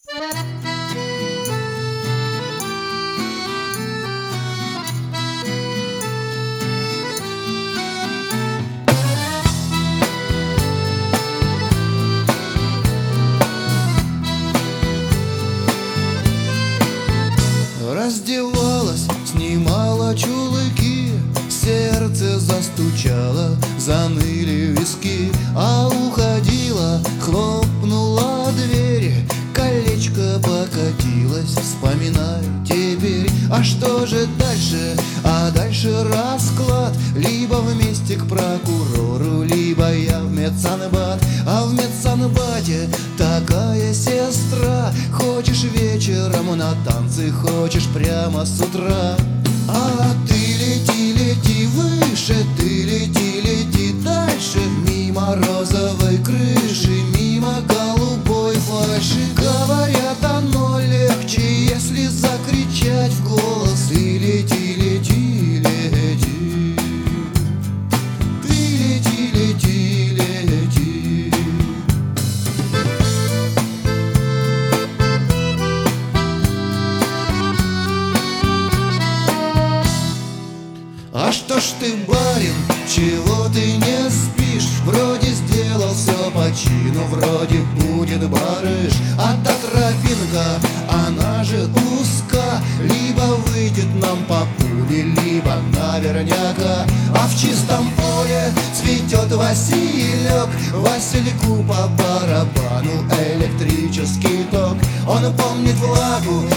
Раздевалась, снимала чулки, сердце застучало, заныли виски. А уходила, хлопнула дверь, колечко покатилось, вспоминаю теперь. А что же дальше? А дальше расклад: либо вместе к прокурору, либо я в медсанбат. А в медсанбате такая сестра: хочешь вечером на танцы, хочешь прямо с утра. А ты лети, лети выше, ты лети, лети дальше, мимо розовой крыши, мимо голубой фальши. Говорят, оно легче, если закричать в голос: ты лети, лети, лети, ты лети, лети, лети. А что ж ты, барин, чего ты не спишь? Вроде сделал все по чину, вроде будет барыш. А та тропинка, она же узка, либо выйдет нам по пуле, либо наверняка. А в чистом поле цветет василек, Васильку по барабану электрический ток. Он помнит влагу